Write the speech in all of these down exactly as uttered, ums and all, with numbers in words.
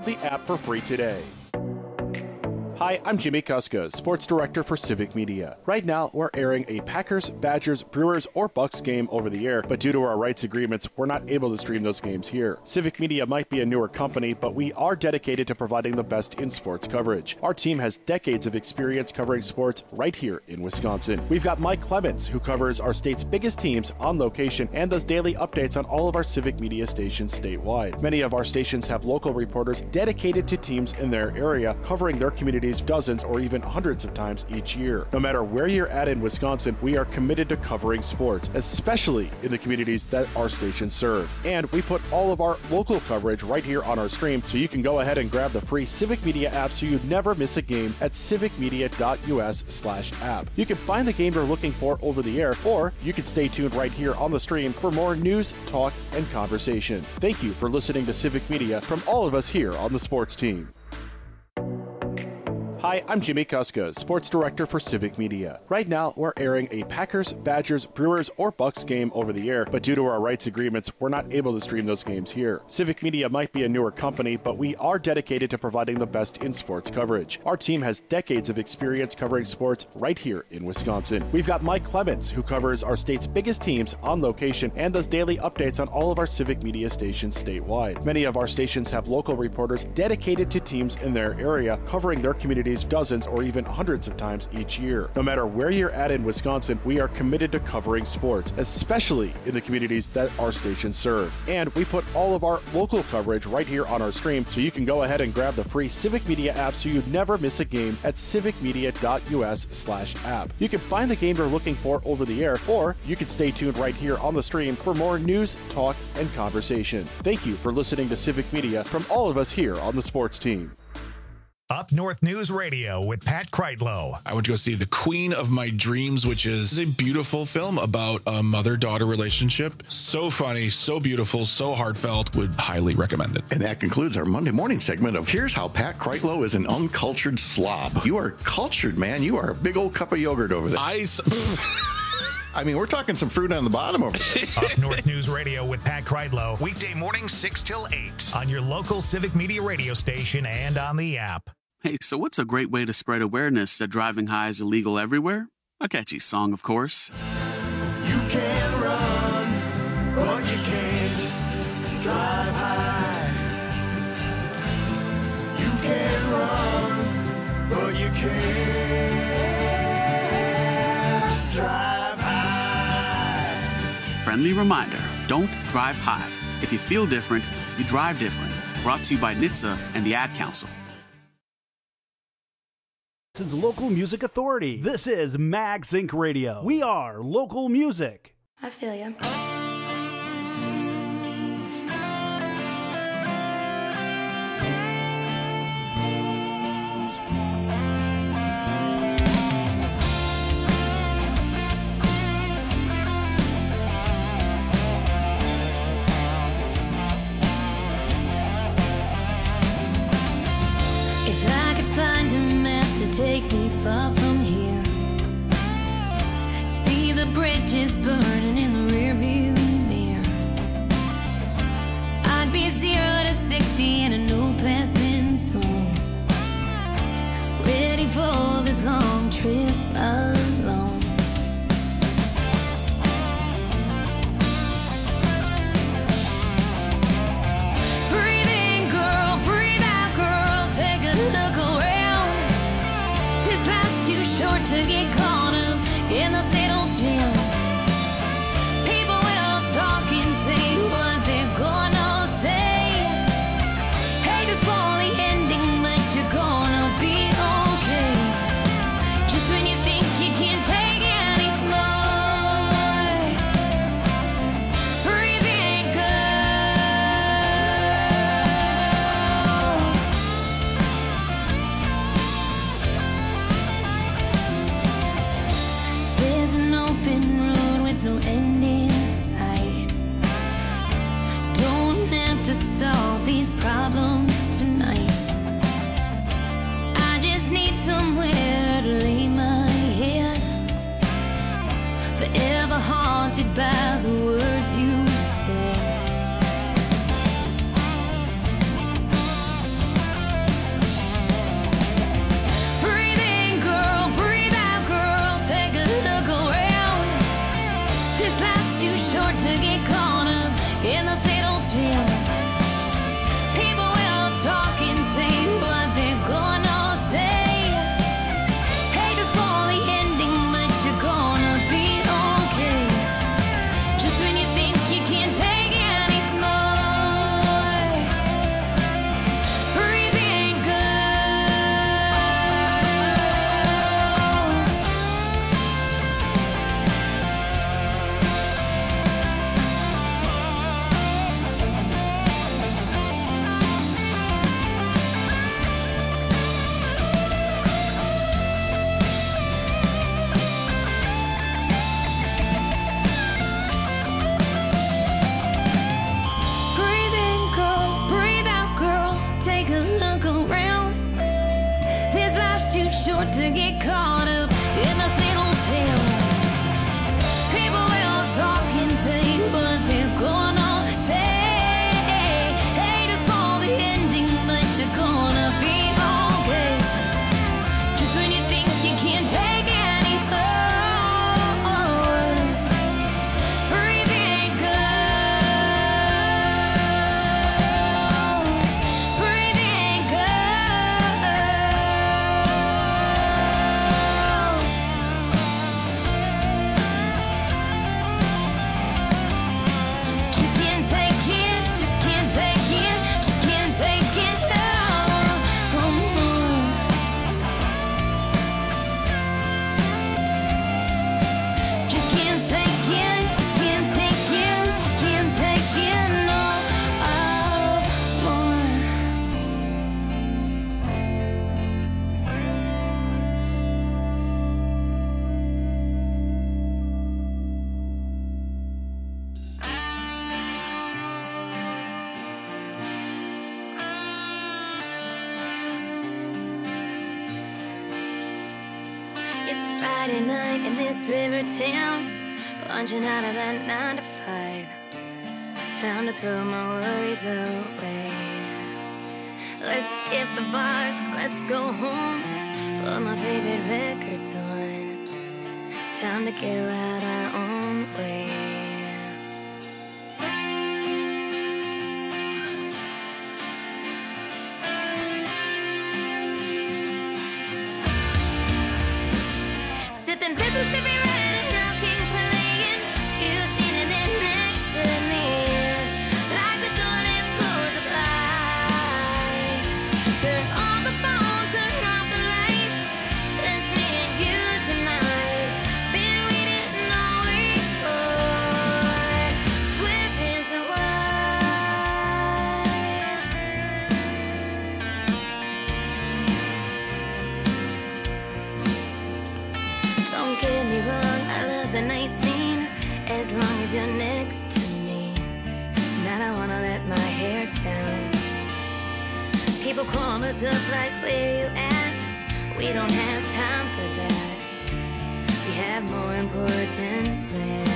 the app for free today. Hi, I'm Jimmy Kuska, Sports Director for Civic Media. Right now, we're airing a Packers, Badgers, Brewers, or Bucks game over the air, but due to our rights agreements, we're not able to stream those games here. Civic Media might be a newer company, but we are dedicated to providing the best in sports coverage. Our team has decades of experience covering sports right here in Wisconsin. We've got Mike Clemens, who covers our state's biggest teams on location and does daily updates on all of our Civic Media stations statewide. Many of our stations have local reporters dedicated to teams in their area, covering their communities dozens or even hundreds of times each year. No matter where you're at in Wisconsin, we are committed to covering sports, especially in the communities that our stations serve. And we put all of our local coverage right here on our stream, so you can go ahead and grab the free Civic Media app so you never miss a game at civicmedia.us slash app. You can find the game you're looking for over the air, or you can stay tuned right here on the stream for more news, talk, and conversation. Thank you for listening to Civic Media from all of us here on the sports team. Hi, I'm Jimmy Kuska, Sports Director for Civic Media. Right now, we're airing a Packers, Badgers, Brewers, or Bucks game over the air, but due to our rights agreements, we're not able to stream those games here. Civic Media might be a newer company, but we are dedicated to providing the best in sports coverage. Our team has decades of experience covering sports right here in Wisconsin. We've got Mike Clemens, who covers our state's biggest teams on location and does daily updates on all of our Civic Media stations statewide. Many of our stations have local reporters dedicated to teams in their area, covering their communities dozens or even hundreds of times each year. No matter where you're at in Wisconsin, we are committed to covering sports, especially in the communities that our stations serve. And we put all of our local coverage right here on our stream, so you can go ahead and grab the free Civic Media app so you never miss a game at civicmedia.us slash app. You can find the game you're looking for over the air, or you can stay tuned right here on the stream for more news, talk, and conversation. Thank you for listening to Civic Media from all of us here on the sports team. Up North News Radio with Pat Kreitlow. I went to go see The Queen of My Dreams, which is a beautiful film about a mother-daughter relationship. So funny, so beautiful, so heartfelt. Would highly recommend it. And that concludes our Monday morning segment of Here's How Pat Kreitlow is an Uncultured Slob. You are cultured, man. You are a big old cup of yogurt over there. I... I mean, we're talking some fruit on the bottom over there. Up North News Radio with Pat Kreitlow. Weekday morning, six till eight. On your local Civic Media radio station and on the app. Hey, so what's a great way to spread awareness that driving high is illegal everywhere? A catchy song, of course. You can run, but you can't drive high. You can run, but you can't drive high. Friendly reminder, don't drive high. If you feel different, you drive different. Brought to you by N H T S A and the Ad Council. This is Local Music Authority. This is Mag Sync Radio. We are local music. I feel you. If I could find a map to take me far from here, see the bridges burning in the rearview mirror, I'd be zero to sixty in a no passing zone, ready for this long trip alone. Breathe in, girl, breathe out, girl, take a look around. This life's too short to get caught up in the same old town. People will talk and say what they're gonna say. Hate to spoil the ending, but you're gonna be okay. Just when you think you can't take any more, breathe in, girl. There's an to get caught up in the same old tale. People will talk and say what they're gonna say. Hey, just for the ending, but you're gonna be okay. Just when you think you can't take any more, breathe in, girl. Breathe in, girl. Just can't take it, just can't take it, just can't take it now. Just can't take it, just can't take it, just can't take it no more. It's Friday night in this river town, punching out of that nine to five. Time to throw my worries away. Let's skip the bars, let's go home. Put my favorite records on. Time to go out our own way. Sipping Mississippi Red and now King playing. You standing there next to me, like the door that's closed up lights. Turn on the phone, turn off the lights. Just me and you tonight. Been waiting all week for. Swift hands and Don't get me wrong, I love the night scene, as long as you're next to me. Tonight I wanna let my hair down. People call us up like, where you at? We don't have time for that. We have more important plans.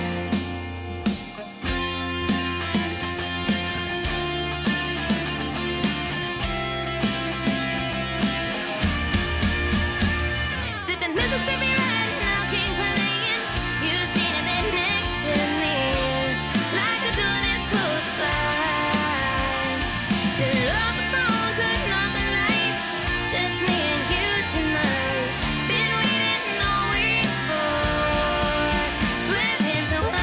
Sipping Mississippi Red and now King playing. You standing there next to me, like the door that's closed up lights. Turn off the phone, turn off the lights. Just me and you tonight. Been waiting all week for. Swift hands and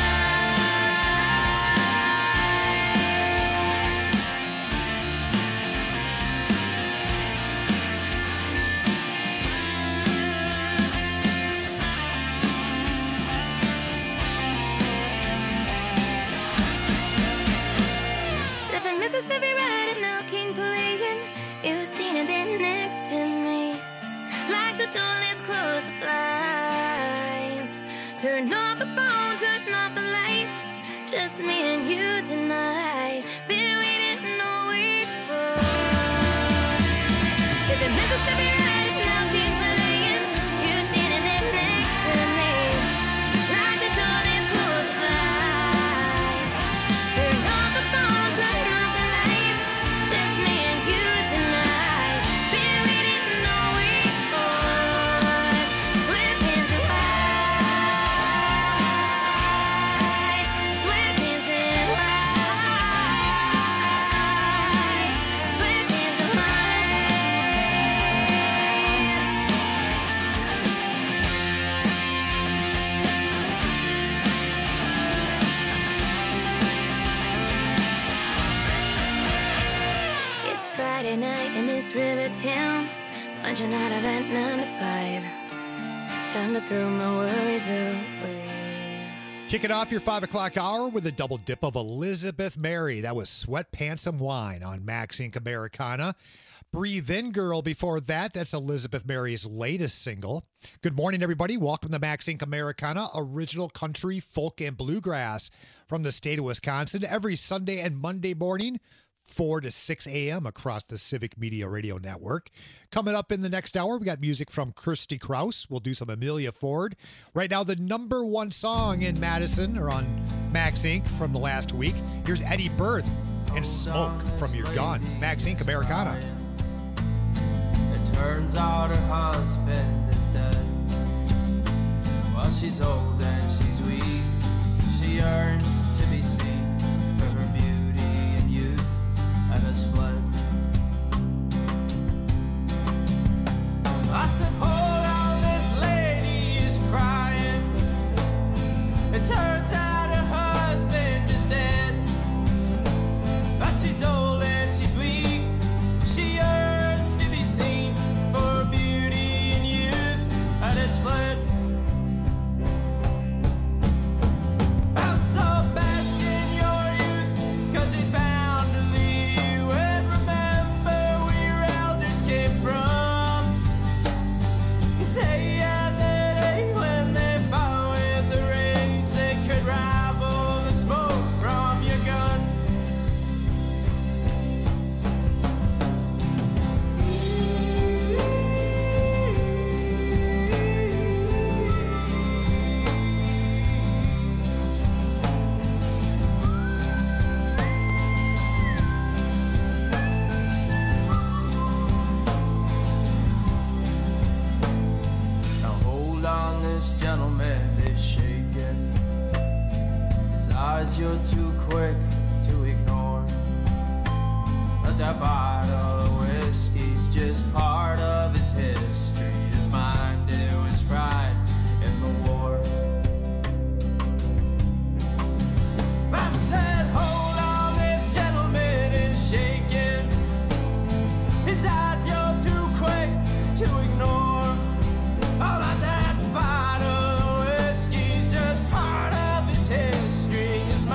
Sipping Mississippi Red and now King playing. You standing there next to me, like the door that's closed the blinds. Turn off the phone, turn off the lights. Just me and you tonight. Been waiting all week for. Sipping Mississippi Red and now King playing. You standing there next to me, like the door that's closed the blinds. Turn off the phone, turn off the lights. Just me and you tonight. Been waiting all week for. Swift hands and wide. Swift hands and wide. Swift hands and It's Friday night in this river town, punching out of that nine to five. Time to throw my worries away. Kicking off your five o'clock hour with a double dip of Elizabeth Mary. That was Sweatpants and Wine on Max Inc Americana. Breathe In Girl before that. That's Elizabeth Mary's latest single. Good morning, everybody. Welcome to Max Inc Americana, original country, folk, and bluegrass from the state of Wisconsin. Every Sunday and Monday morning, four to six a.m. across the Civic Media Radio Network. Coming up in the next hour, we got music from Kirsty Krause. We'll do some Amelia Ford. Right now, the number one song in Madison, or on Max Incorporated from the last week. Here's Eddie Berth and Smoke from Your Gun. Max Incorporated Americana. It turns out her husband is dead. Well, she's old and she's weak. She yearns to be seen for her beauty and youth that has fled. I said, hold on, this lady is crying. It turns out her husband is dead. But she's old and she's weak. She yearns to be seen for her beauty and youth that has fled. You're too quick to ignore. But that bottle of whiskey's just part of his history. His mind, it was fried in the war. I said, hold on, this gentleman is shaking. His eyes, you're too quick to ignore. Oh, but that bottle of whiskey's just part of his history.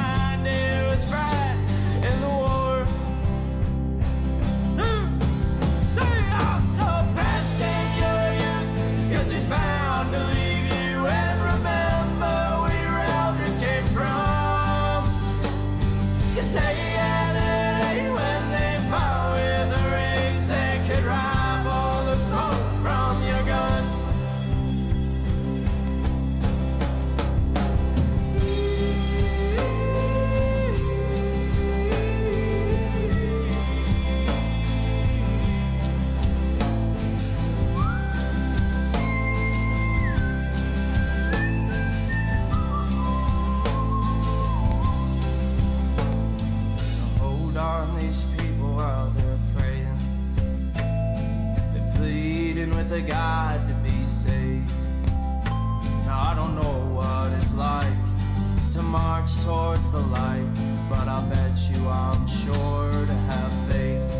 The God to be saved. Now I don't know what it's like to march towards the light, but I'll bet you I'm sure to have faith.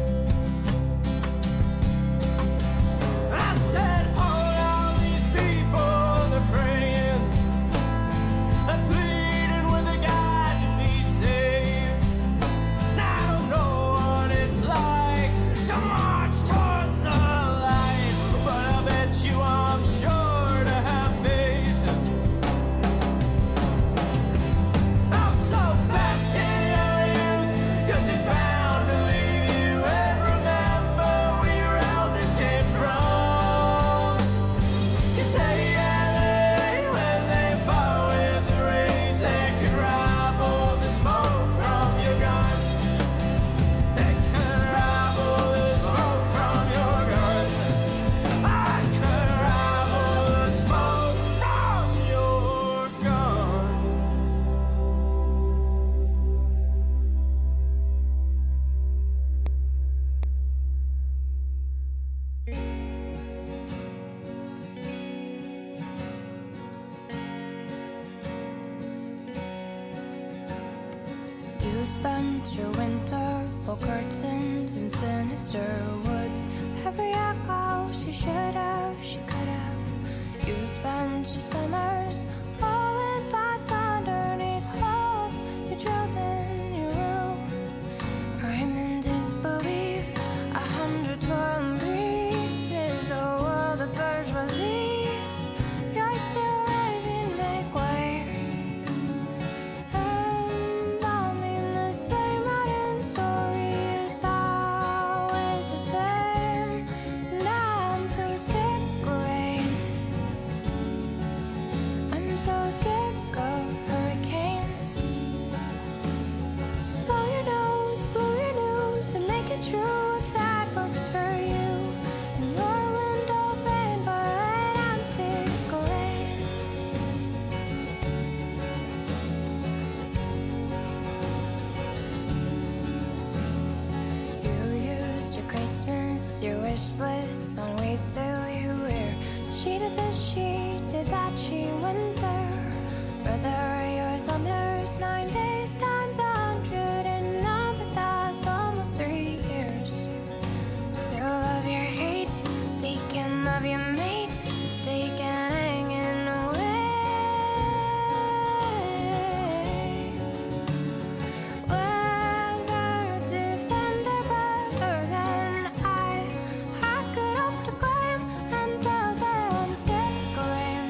I said, hold on, these people, they're praying, they're pleading with a God to be saved. Now I don't know what it's like to march towards the light, but I bet you I'm sure to have faith. I'm so fast in your youth, 'cause it's bound to leave you. And remember where your elders came from. You say yeah, when they fought with the rage, they could rival the smoke from your gun. They could rival the smoke from your gun. I could rival the smoke from your gun. You spent your winter pull curtains in sinister woods. Every echo she should have, she could have. You spent your summers all in pots underneath holes you drilled in your roof. I'm in disbelief. A hundred twirling breezes, a world of bourgeoisies. You're still raving, make way. And I mean the same modern story is your wish list. Don't wait till you wear. She did this, she did that, she went there. Brother, your thunder's nine days times a hundred and none, but that's almost three years. So love your hate, they can love your mate, they can hang in wait. Whether defender better than I, I could hope to claim and tell them sick of rain.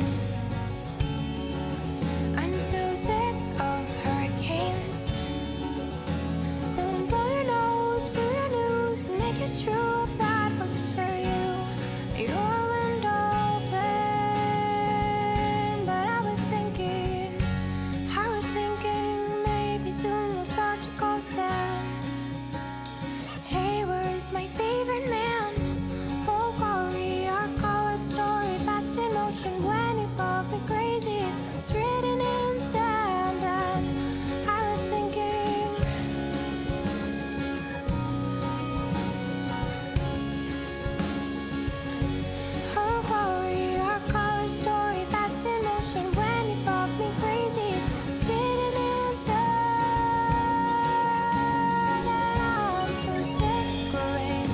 I'm so sick of hurricanes. So blow your nose, blow your nose, make it true if that works for you. Your window pane, but I was thinking, I was thinking maybe soon we'll start to coast down. Hey, where is my favorite man? Oh, glory, our colored story, fast in motion when you love me crazy. It's written in sand, and I was thinking, oh, glory, our colored story, fast in motion when you love me crazy. It's written in sand, and I'm so sick of rain.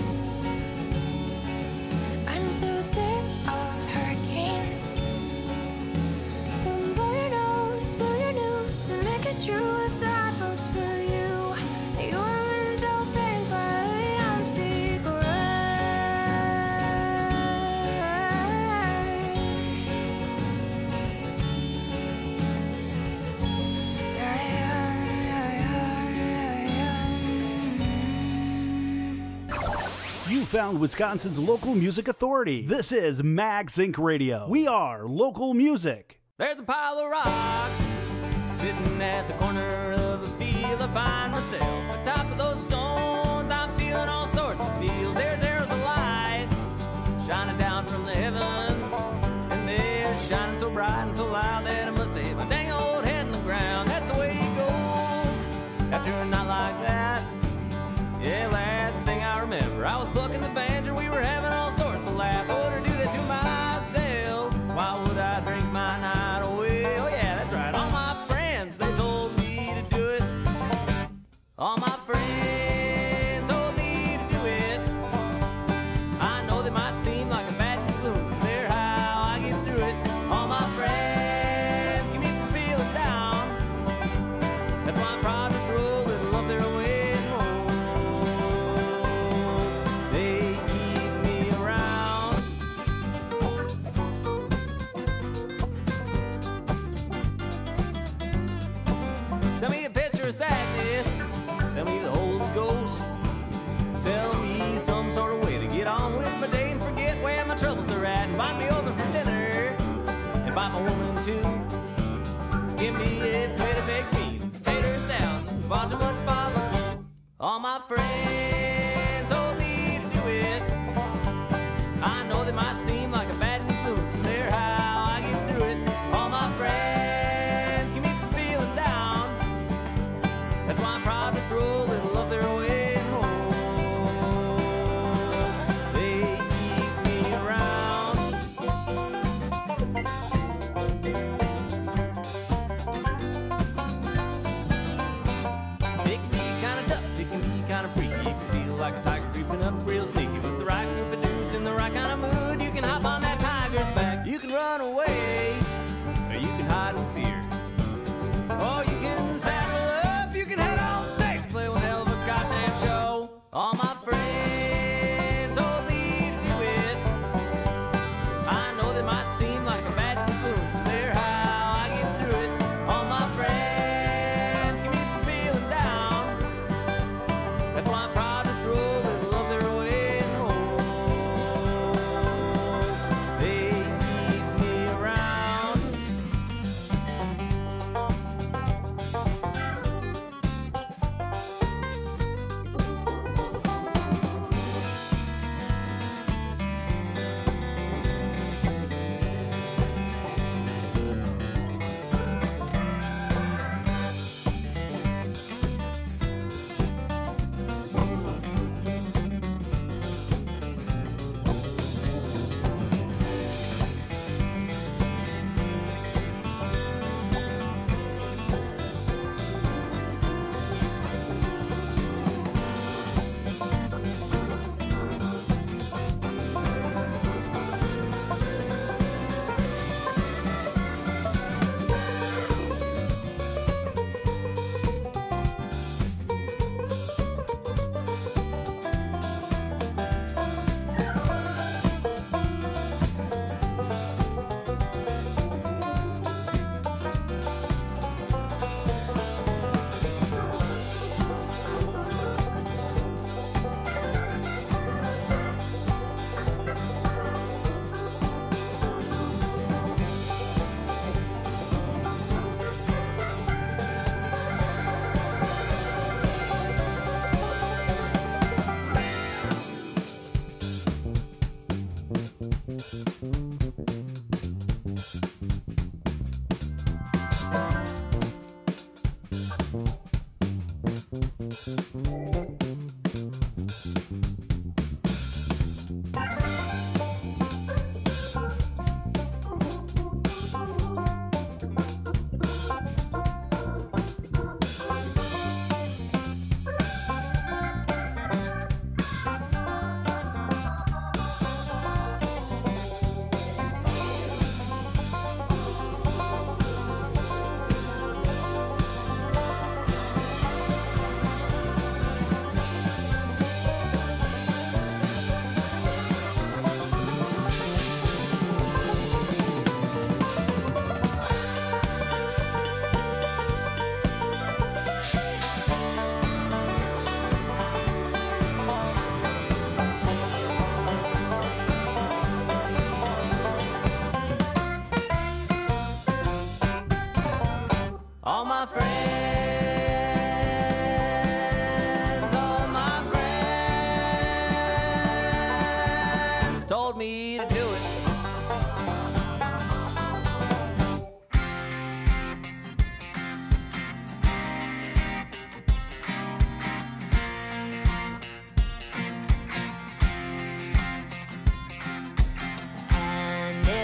I'm so sick of hurricanes. So blow your nose, blow your nose, to make it true if that works for you. Your window pane, but I'm sick of rain. You found Wisconsin's local music authority. This is Mag Sync Radio. We are local music. There's a pile of rocks sitting at the corner of a field. I find myself atop of those stones. I'm feeling all sorts of feels. There's arrows of light shining down from the heavens, and they're shining so bright and so loud that I must have hit my dang old head in the ground. That's the way it goes after a night like that. Yeah, last thing I remember, I was plucking the banjo. We were having all sorts of laughs. I wouldn't do that to myself. Why would I drink my night away? Oh yeah, that's right. All my friends, they told me to do it. All my friends told me to do it. I know they might seem like a bad influence, but they're how I get through it. All my friends keep me from feeling down. That's why I'm proud to throw a little of their way. They keep me around. Sell me a picture of sadness. Sell me the Holy Ghost. Sell me some sort of way to get on with my day and forget where my troubles are at. Invite me over for dinner. Invite my woman too. Give me a plate of baked beans, tater salad, and far too much barbecue. All my friends told me to do it. I know they might seem like a bad influence, but they're how I get through it. All my friends keep me from feeling down. That's why I'm proud to throw a little of their way home. They keep me around. It can be kind of tough, it can be kind of free. You can feel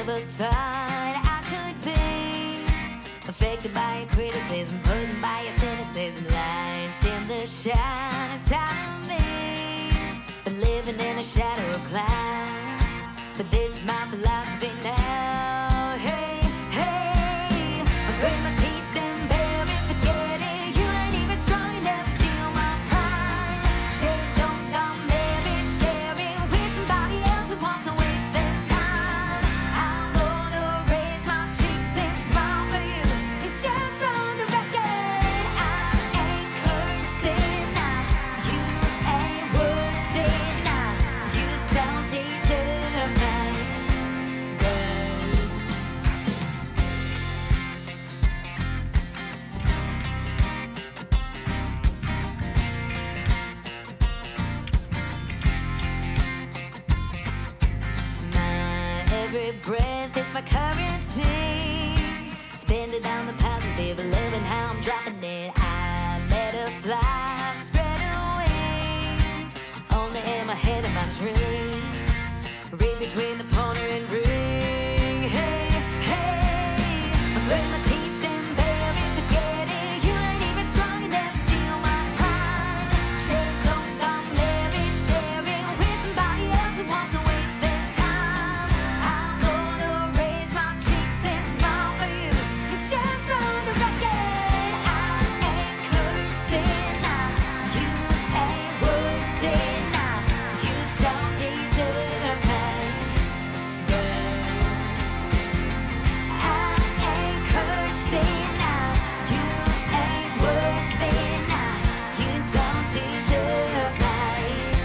never thought I could be affected by your criticism, poisoned by your cynicism, lies in the shadow side of me, but living in a shadow of clouds. But this is my philosophy now. Hey, hey, I grit my teeth and barely forget it. You ain't even strong enough to steal my pride. Shake, don't come married, sharing with somebody else who wants to waste their time. I'm gonna raise my cheeks and smile for you. And just on the record, I ain't cursing now. You ain't worth it now. You don't deserve my love. My every breath is my currency. Spend it on the positive, loving how I'm dropping it. I let her fly, spread her wings. Only in my head of my dreams. Read between the pointer and ring. Hey, hey, I grit my teeth and barely forget it. You ain't even strong enough to steal my pride. Shake, don't come married, sharing with somebody else who wants to waste their time. I'm gonna raise my cheeks and smile for you. And just on the record, I ain't cursing now. You ain't worth it now. You don't deserve my love. I ain't cursing now. You ain't worth it now. You don't deserve my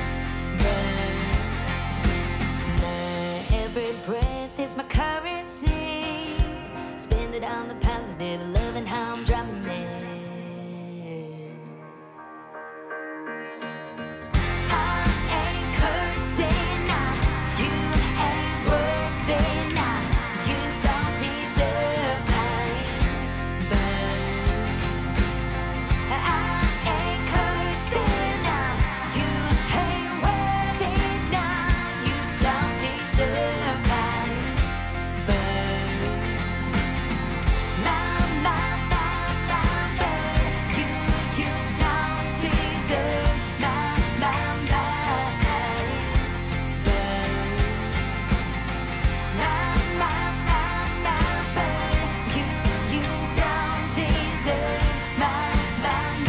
love. My every breath is my currency. Spend it on the positive, loving how I'm dropping it. I ain't cursing now. You ain't worth it now. You don't deserve my love. I ain't cursing now. You ain't worth it now. You don't deserve my love. My, my, my, my love. You, you don't deserve my, my, my love. My, my, my, my love. You, you don't deserve my, my,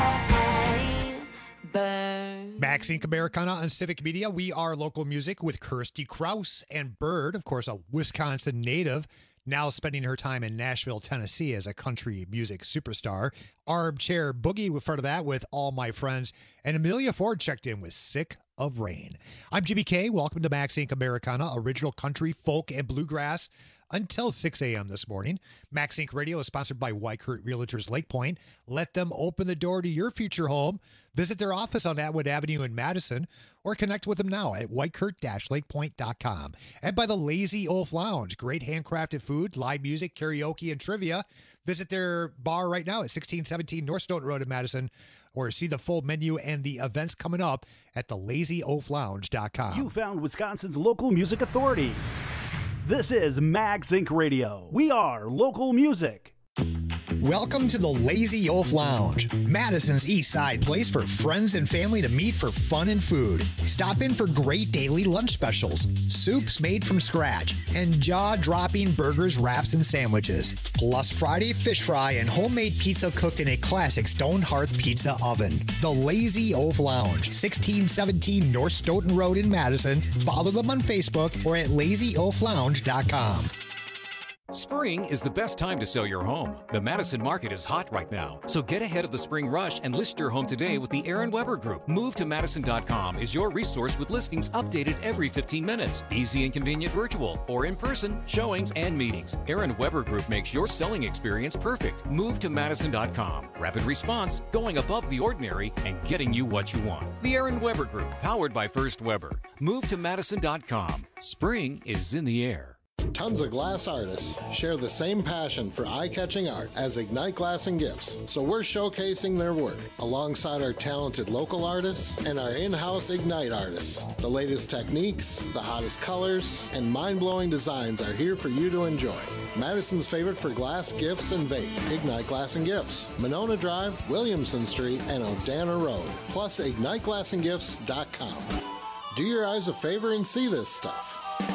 my love. Max Inc Americana on Civic Media. We are local music with Kirsty Kraus and Bird, of course, a Wisconsin native, now spending her time in Nashville, Tennessee as a country music superstar. Armchair Boogie in front of that with All My Friends. And Amelia Ford checked in with Sick of Rain. I'm Jimmy K. Welcome to Max Inc Americana, original country, folk, and bluegrass until six a.m. this morning. Max Inc Radio is sponsored by Weichert Realtors Lake Point. Let them open the door to your future home. Visit their office on Atwood Avenue in Madison or connect with them now at weichert dash lakepoint dot com. And by the Lazy Oaf Lounge. Great handcrafted food, live music, karaoke, and trivia. Visit their bar right now at sixteen seventeen North Stoughton Road in Madison, or see the full menu and the events coming up at the lazy oaf lounge dot com. You found Wisconsin's local music authority. This is Mags Inc Radio. We are local music. Welcome to the Lazy Oaf Lounge, Madison's East Side place for friends and family to meet for fun and food. Stop in for great daily lunch specials, soups made from scratch, and jaw-dropping burgers, wraps, and sandwiches. Plus Friday fish fry and homemade pizza cooked in a classic stone hearth pizza oven. The Lazy Oaf Lounge, sixteen seventeen North Stoughton Road in Madison. Follow them on Facebook or at lazy oaf lounge dot com. Spring is the best time to sell your home. The Madison market is hot right now, so get ahead of the spring rush and list your home today with the Aaron Weber Group. Move to Madison dot com is your resource with listings updated every fifteen minutes. Easy and convenient virtual or in-person showings and meetings. Aaron Weber Group makes your selling experience perfect. Move to Madison dot com. Rapid response, going above the ordinary, and getting you what you want. The Aaron Weber Group, powered by First Weber. Move to Madison dot com. Spring is in the air. Tons of glass artists share the same passion for eye-catching art as Ignite Glass and Gifts, so we're showcasing their work alongside our talented local artists and our in-house Ignite artists. The latest techniques, the hottest colors, and mind-blowing designs are here for you to enjoy. Madison's favorite for glass, gifts, and vape, Ignite Glass and Gifts. Monona Drive, Williamson Street, and O'Dana Road. Plus, ignite glass and gifts dot com. Do your eyes a favor and see this stuff.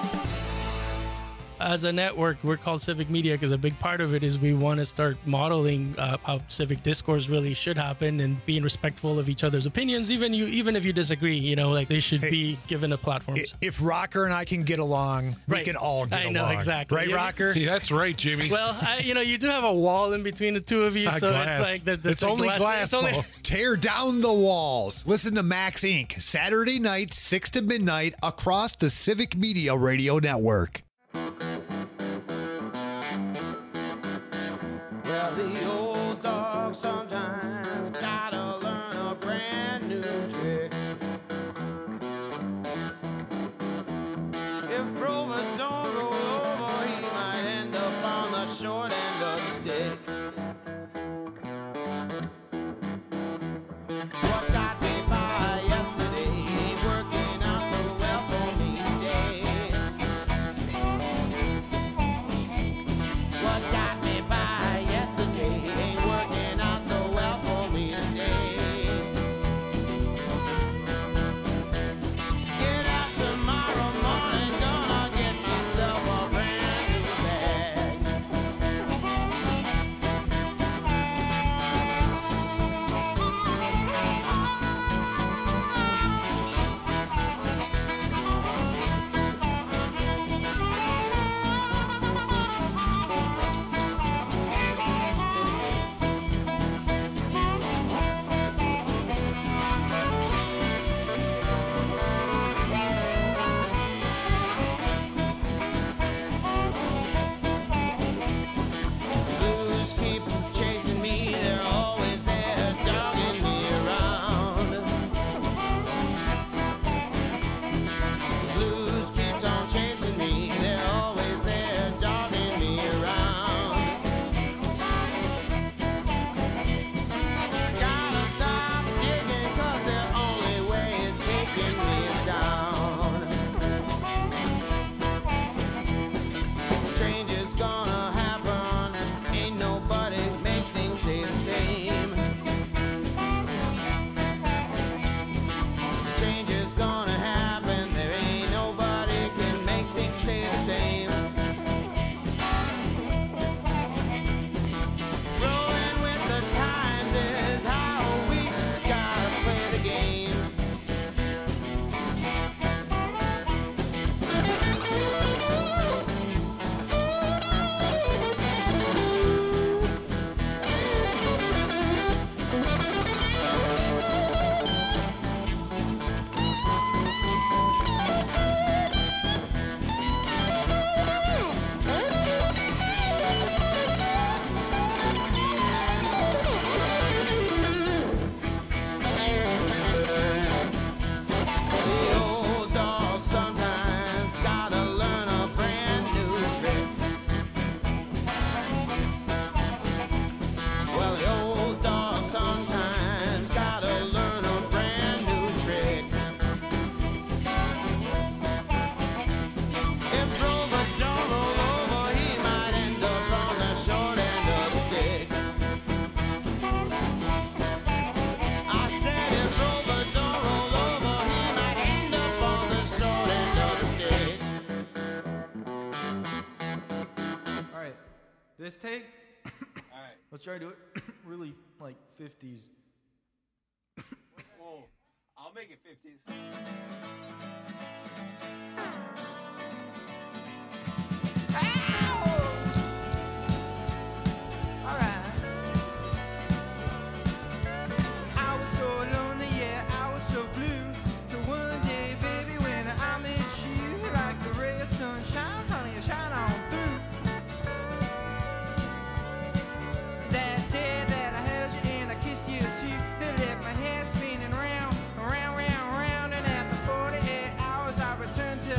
As a network, we're called Civic Media because a big part of it is we want to start modeling uh, how civic discourse really should happen and being respectful of each other's opinions, even you, even if you disagree. You know, like they should Hey, be given a platform. If Rocker and I can get along, Right. we can all get I along. know, exactly. Right, Yeah. Rocker? Yeah, that's right, Jimmy. Well, I, you know, you do have a wall in between the two of you, Ah, so glass. it's like there- there's it's a only glass. It's only, Paul. Tear down the walls. Listen to Max Incorporated. Saturday night, six to midnight, across the Civic Media Radio Network. Well, the old dog sometimes gotta learn a brand new trick. If Rover don't roll over, he might end up on the short end of the stick. What got me by yesterday ain't working out so well for me today. What got me by yesterday ain't working out so well for me today. Get out tomorrow morning, gonna get myself a brand new bag. Blues keep chasing me, they're always there, dogging me around. Blues keeps on chasing me, they're always there, dogging me around. Gotta stop digging, 'cause their only way is taking me down. Change is gonna happen. Ain't nobody make things stay the same. Change is gonna happen. There ain't nobody can make things stay the same. Rolling with the times is how we gotta play the game. The old dog sometimes gotta learn a brand new trick. Well, the old dog sometimes gotta learn a brand new trick. If Rover don't roll over, he might end up on the short end of the stick. I said if Rover don't roll over, he might end up on the short end of the stick. All right, this take. All right, let's try to do it really like fifties. Whoa, I'll make it fifties. I was so lonely, yeah, I was so blue. Till one day, baby, when I met you, like the ray of sunshine, honey, you shine on through. That day that I held you and I kissed you too, it left my head spinning round, round, round, round. And after forty-eight hours, I returned to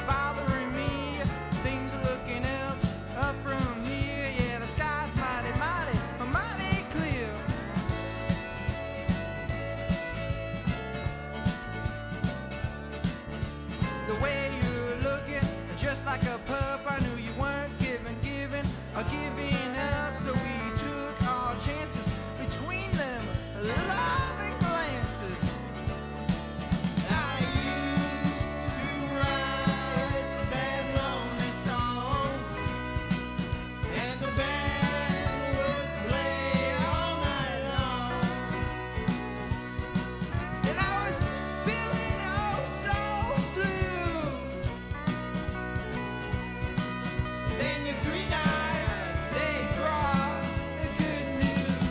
are bothering me. Things are looking up, up from here. Yeah, the sky's mighty, mighty, mighty clear. The way you're looking, just like a pup, I knew you weren't giving, giving, or giving up. So we took our chances between them, loving glances. I used to write sad, lonely songs, and the band would play all night long. And I was feeling oh so blue. Then your green eyes, they brought the good news.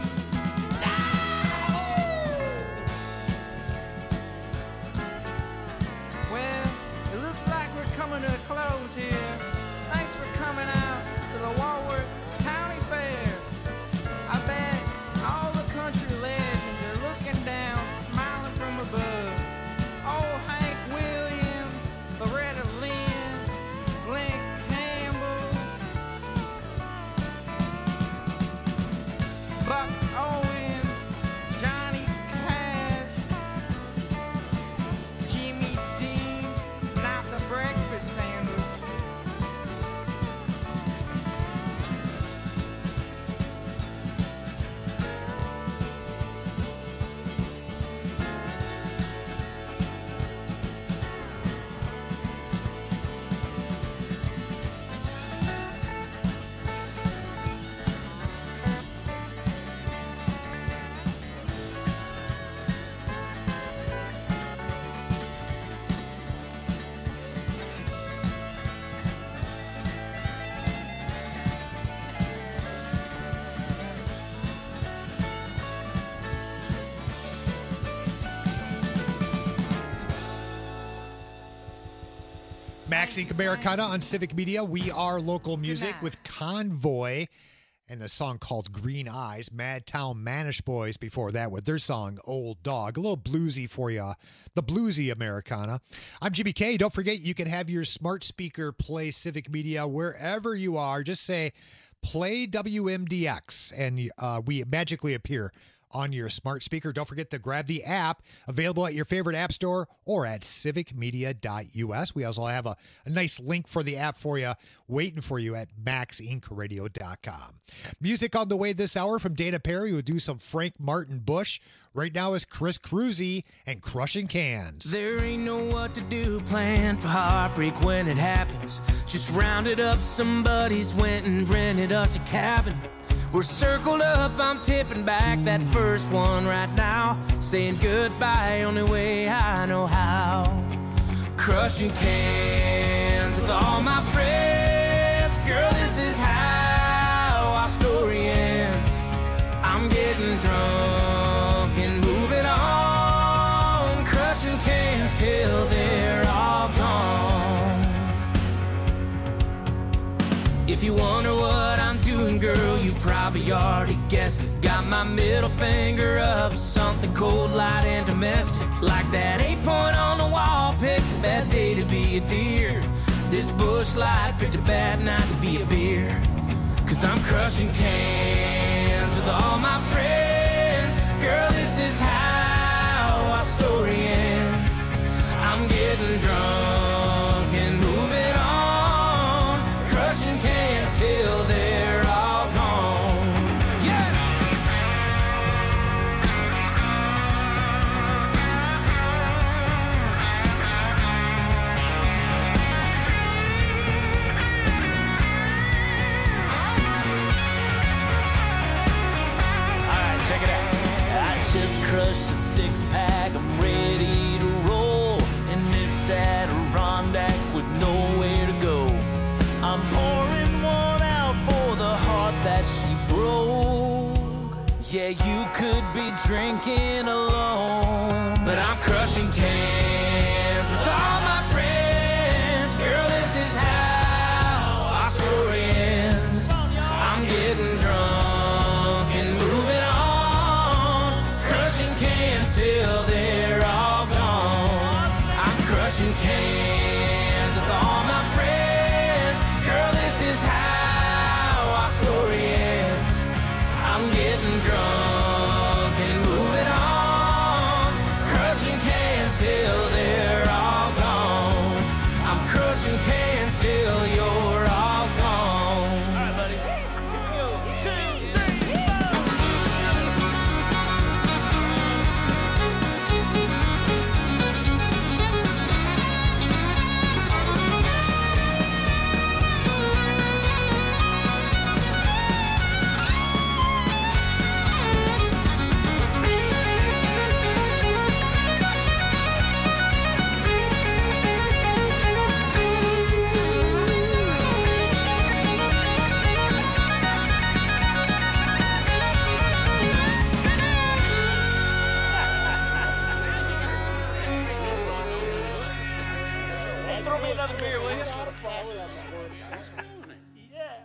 Well, it looks like we're coming to a close here. Thanks for coming out to the Walworth County Fair. I bet all the country legends are looking down, smiling from above. Oh, Hank Williams, Loretta Lynn, Glenn Campbell, Buck Owens, Johnny Cash, Jimmy Dean, not the breakfast sandwich. Max Inc Americana on Civic Media. We are local music with Convoy and a song called Green Eyes. Madtown Manish Boys before that with their song Old Dog. A little bluesy for you. The bluesy Americana. I'm Jimmy K. Don't forget you can have your smart speaker play Civic Media wherever you are. Just say play W M D X and uh, we magically appear on your smart speaker. Don't forget to grab the app available at your favorite app store or at civic media dot U S. We also have a, a nice link for the app for you waiting for you at max inc radio dot com. Music on the way this hour from Dana Perry. We'll do some Frank Martin Bush. Right now is Chris Cruzy and Crushing Cans. There ain't no what to do plan for heartbreak when it happens. Just rounded up some buddies, went and rented us a cabin. We're circled up, I'm tipping back that first one right now. Saying goodbye, only way I know how. Crushing cans with all my friends. Girl, this is how our story ends. I'm getting drunk and moving on. Crushing cans till they're all gone. If you wonder what I'm doing, girl, you probably already guessed it. Got my middle finger up, something cold, light, and domestic. Like that eight point on the wall, picked a bad day to be a deer. This bush light picked a bad night to be a beer. Cause I'm crushing cans with all my friends. Girl, this is how our story ends. I'm getting drunk and moving on. Crushing cans till they're all gone. Yeah! Alright, check it out. I just crushed a six pack, I'm ready to roll. In this Adirondack with nowhere to go. I'm pouring one out for the heart that she broke. Yeah, you could be drinking alone, but I'm crushing cans with all my friends. Girl, this is how our story ends. I'm getting drunk and moving on. Crushing cans till they're all gone. I'm crushing cans with all my two cans till you're all gone. All right, buddy. Here we go. Two, three, four. Throw me another beer, will you? Yeah.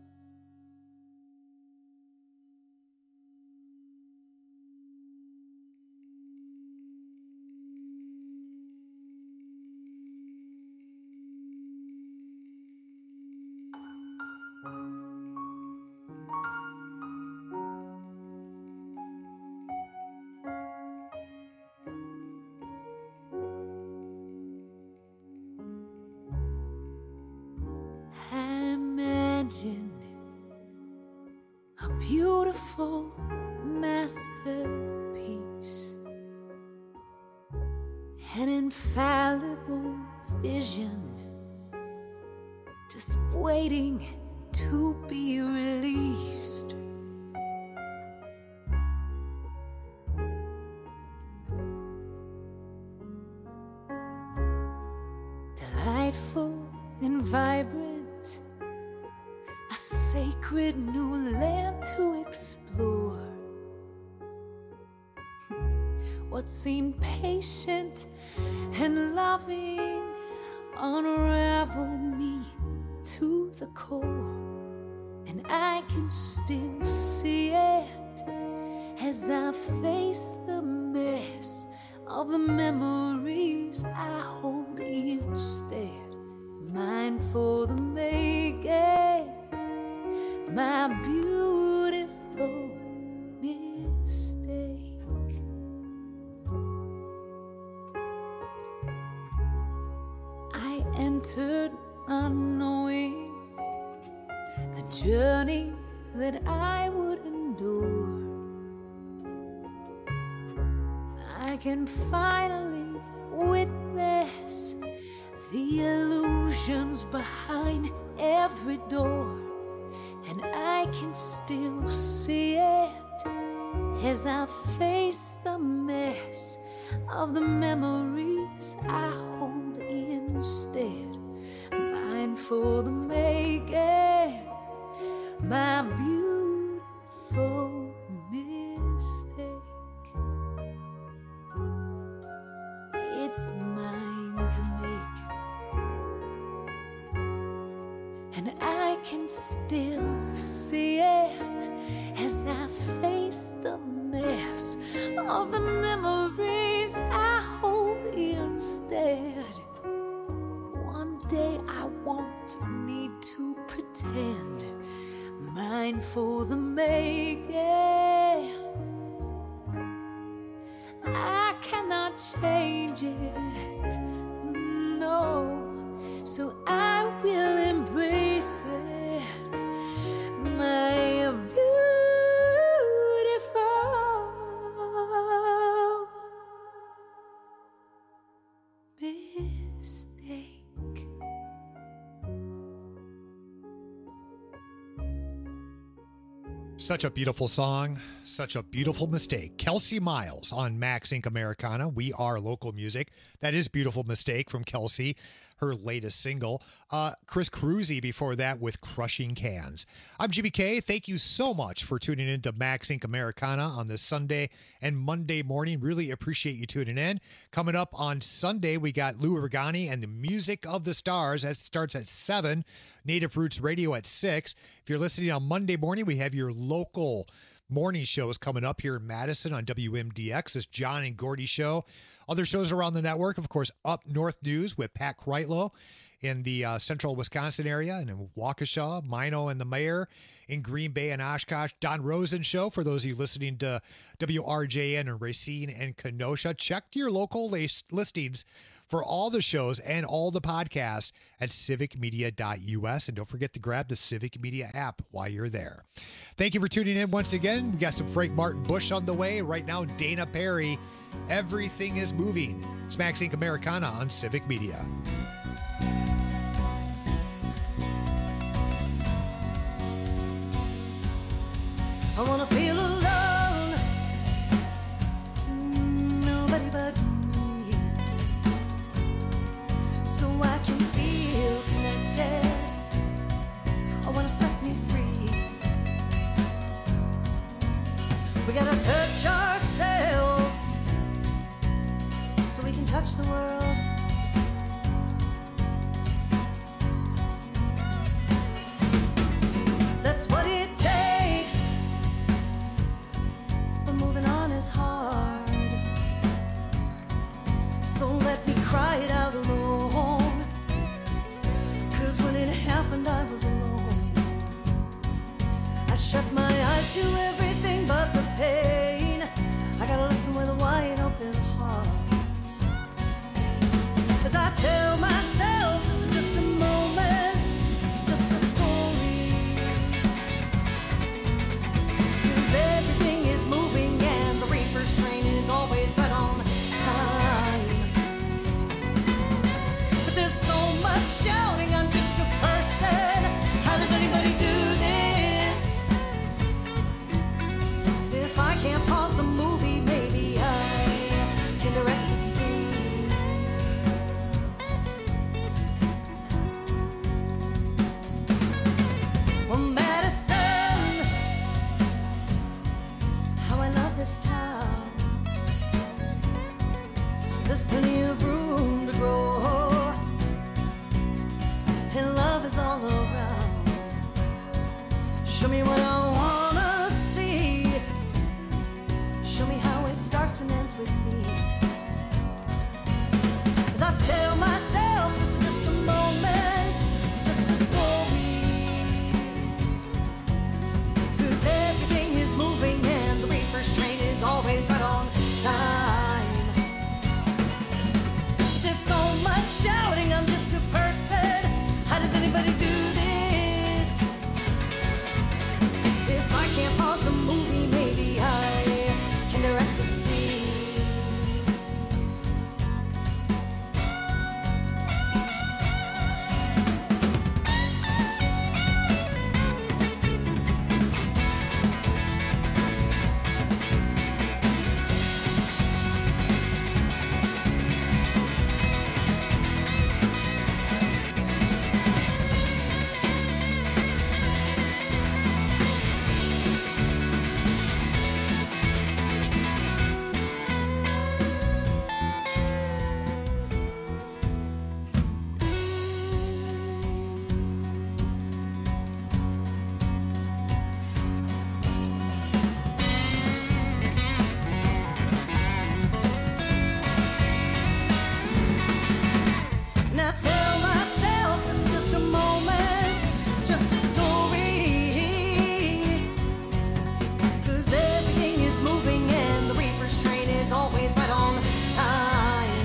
Imagine a beautiful masterpiece, an infallible vision, just waiting to be released. Delightful and vibrant, a sacred new land to explore. What seemed patient and loving unraveled me to the core, and I can still see it as I face the mess of the memories I hold instead. Mine for the making, my beautiful mistake. I entered unknowing the journey that I would endure. I can finally witness the illusions behind every door, and I can still see it as I face the mess of the memories I hold instead. Mine for the making, my beautiful mistake. It's mine to make, and I can still see it as I face the mess of the memories I hold instead. One day I won't need to pretend. Mine for the making, I cannot change it, no, so I will embrace it, my beautiful mistake. Such a beautiful song, such a beautiful mistake. Kelsey Miles on Max Inc Americana. We are local music. That is Beautiful Mistake from Kelsey, her latest single. Uh, Chris Cruzy before that with Crushing Cans. I'm Jimmy K. Thank you so much for tuning in to Max Inc Americana on this Sunday and Monday morning. Really appreciate you tuning in. Coming up on Sunday, we got Lou Regani and the Music of the Stars. That starts at seven. Native Roots Radio at six. If you're listening on Monday morning, we have your local morning shows coming up here in Madison on W M D X. This John and Gordy show. Other shows around the network, of course, Up North News with Pat Kreitlow in the uh, central Wisconsin area and in Waukesha, Mino and the Mayor in Green Bay and Oshkosh. Don Rosen show for those of you listening to W R J N in Racine and Kenosha. Check your local listings for all the shows and all the podcasts at civic media dot U S. And don't forget to grab the Civic Media app while you're there. Thank you for tuning in once again. We got some Frank Martin Bush on the way. Right now, Dana Perry. Everything is moving. It's Max Inc Americana on Civic Media. I wanna feel alone. Nobody but me. So I can feel connected. I wanna set me free. We gotta touch ourselves so we can touch the world. That's what it takes. But moving on is hard. So let me cry it out alone. Cause when it happened I was alone. I shut my eyes to everything but the pain. I gotta listen with a wide open heart. As I tell myself this is just a moment, just a story. Cause everything is moving and the reaper's train is always right on time. But there's so much shouting, I'm just a person. How does anybody do this? If I can't pause the movie, maybe I can direct the scene. Well, Madison, how I love this town. There's plenty of room to grow, and love is all around. Show me what I wanna see. Show me how it starts and ends with me. As I tell myself this is just a moment, just a story. Cause everything is moving and the reaper's train is always right on time. There's so much shouting, I'm just a person. How does anybody do this? If I can't pause the movie, maybe I can direct the scene. And I tell myself this is just a moment, just a story. Cause everything is moving and the reaper's train is always right on time.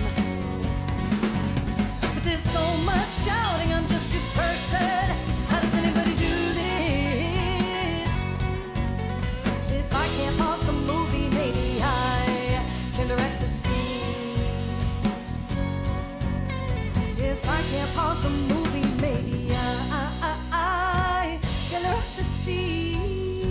But there's so much shouting, I'm just a person. How does anybody do this? If I can't pause the movie, maybe I can direct the scene. If I can't pause the movie, maybe I, I, I can direct the scenes.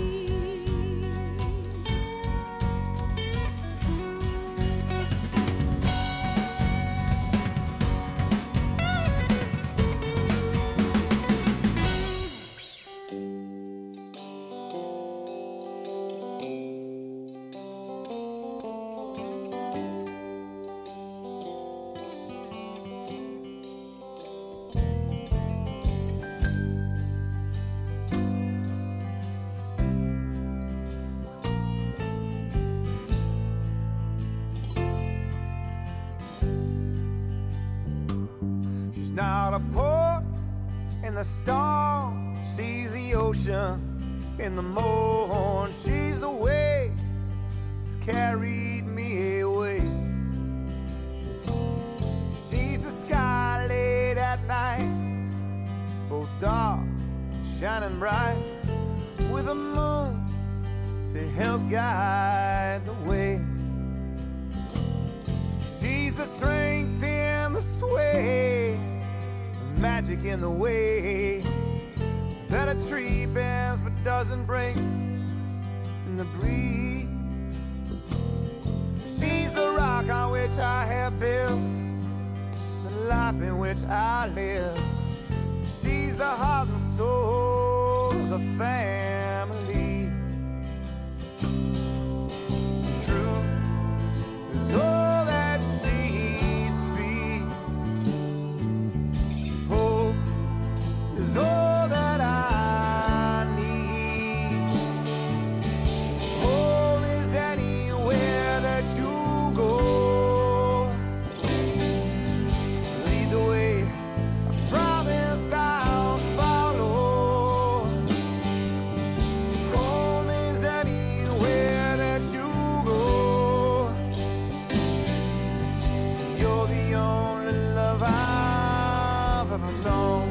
She's not a port in the storm, sees the ocean in the morn. She's the wave that's carried me away. She's shining bright with a moon to help guide the way. She's the strength in the sway, the magic in the way that a tree bends but doesn't break in the breeze. She's the rock on which I have built the life in which I live. She's the heart and soul of the family. Truth is all that she speaks. Hope is all that I need. Home is anywhere that you go. Lead the way, I promise I'll follow. Home is anywhere that you go. You're the only love I've ever known.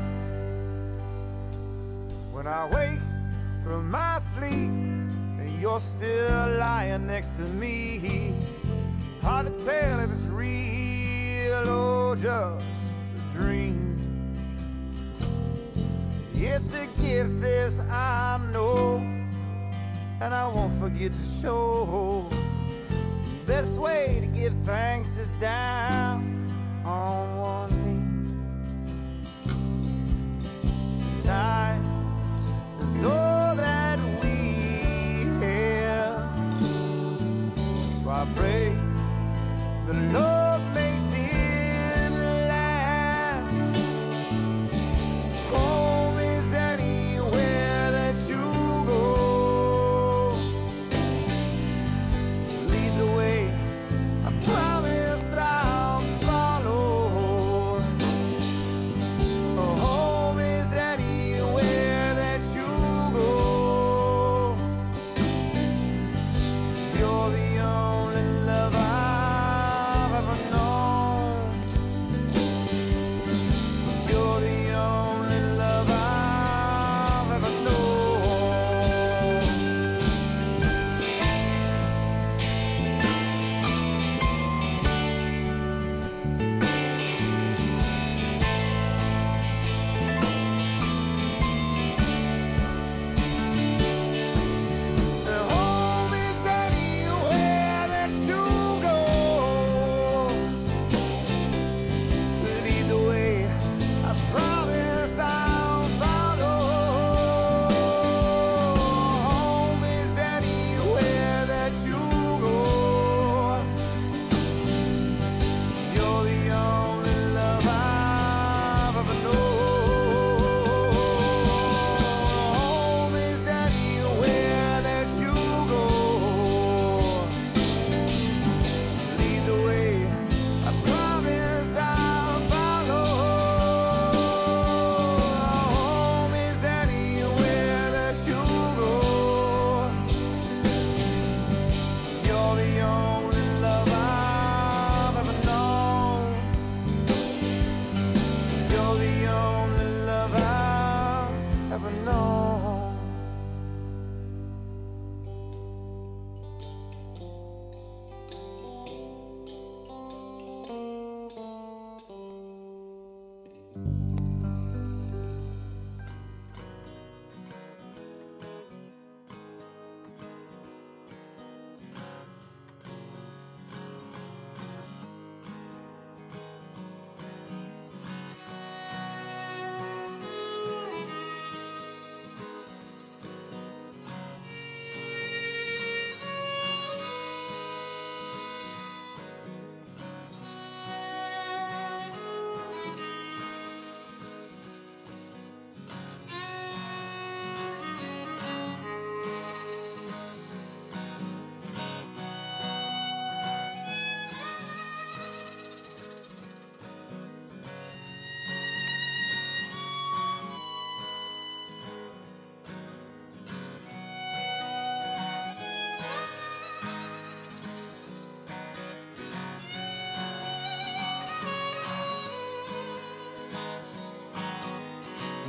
When I wake from my sleep and you're still lying next to me, hard to tell if it's real or just a dream. It's a gift, this I know, and I won't forget to show. The best way to give thanks is down on one knee. Time is all that we have, so I pray the Lord makes it last. Home is anywhere that you go. Lead the way, I promise I'll follow.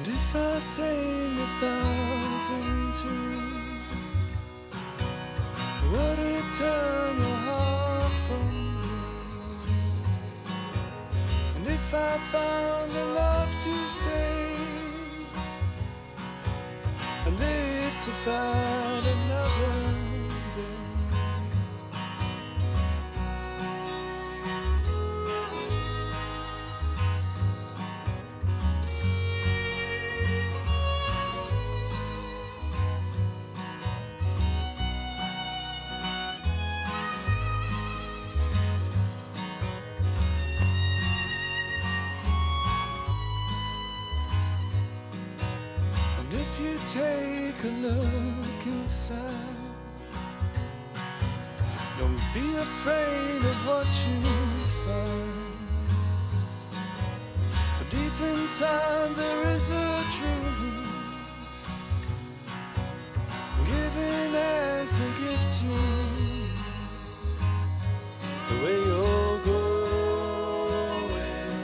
And if I sang a thousand tunes, would it turn your heart from me? And if I found the love to stay, I live to fight another day. And if you take a look inside, don't be afraid of what you find. For deep inside there is a truth, given as a gift to you. The way you're going,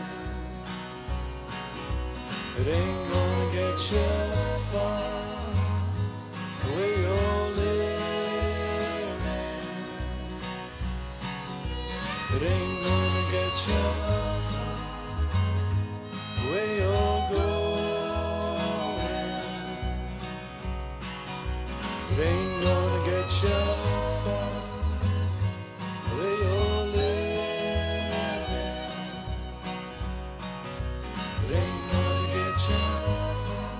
it ain't gonna get you far. The way you're living, it ain't gonna get you far. The way you're going, it ain't gonna get you far. The way you're living, it ain't gonna get you far.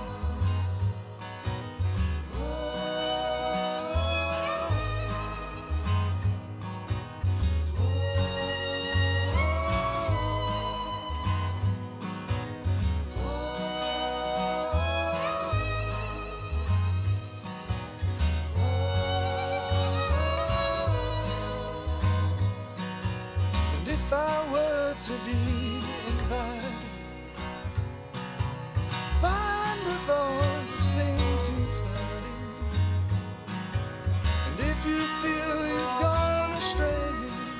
And if I were to be invited, find the boy things you find. And if you feel you've gone astray,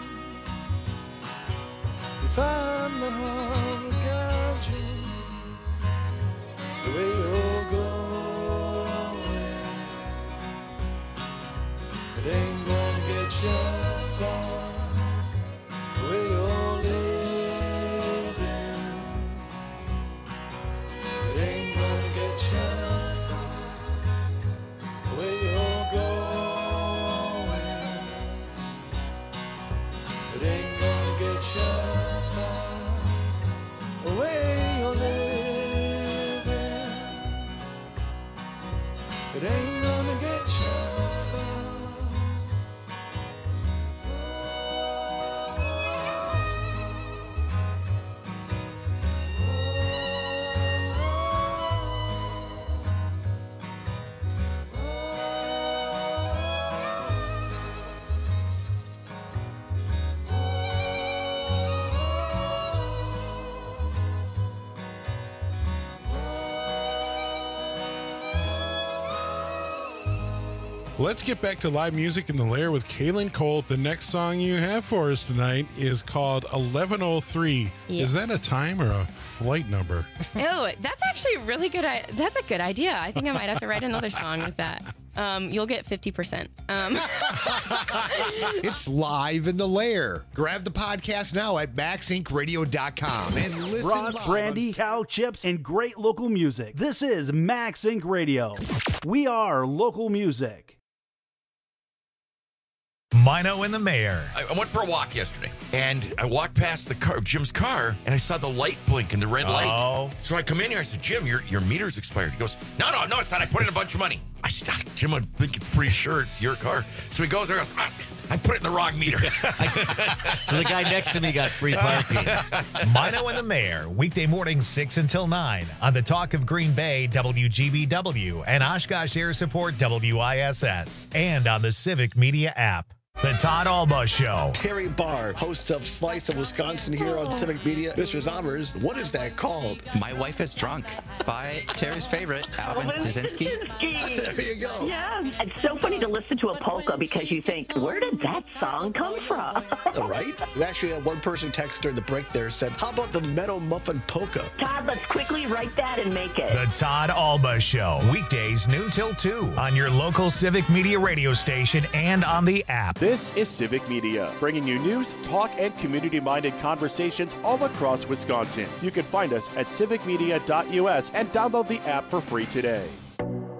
you find the heart will guide you. The way you're going, it ain't gonna get you far. The way you're living, it ain't gonna get you far. The way you're going, it ain't gonna get you far. The way you're living, it ain't gonna get you far. Let's get back to live music in the Lair with Kaylin Cole. The next song you have for us tonight is called eleven oh three. Yes. Is that a time or a flight number? Oh, that's actually really good. I- That's a good idea. I think I might have to write another song with that. Um, you'll get fifty percent. Um, It's live in the Lair. Grab the podcast now at max inc radio dot com and listen Broad live brandy, on- cow chips, and great local music. This is Max Inc Radio. We are local music. Mino and the Mayor. I I went for a walk yesterday, and I walked past the car, Jim's car, and I saw the light blink and the red light. Oh. So I come in here, I said, Jim, your your meter's expired. He goes, no, no, no, it's not. I put in a bunch of money. I said, ah, Jim, I think it's pretty sure it's your car. So he goes there, goes, ah, I put it in the wrong meter. So the guy next to me got free parking. Mino and the Mayor, weekday mornings six until nine on the Talk of Green Bay, W G B W, and Oshkosh Air Support, W I S S, and on the Civic Media app. The Todd Alba Show. Terry Barr, host of Slice of Wisconsin here on Civic Media. Mister Zommers, what is that called? My Wife is Drunk by Terry's favorite, Alvin Staszynski. There you go. Yeah, it's so funny to listen to a polka because you think, where did that song come from? All right. We actually had one person text during the break there said, how about the Meadow Muffin Polka? Todd, let's quickly write that and make it. The Todd Alba Show. Weekdays noon till two on your local Civic Media radio station and on the app. This is Civic Media, bringing you news, talk, and community-minded conversations all across Wisconsin. You can find us at civic media dot u s and download the app for free today.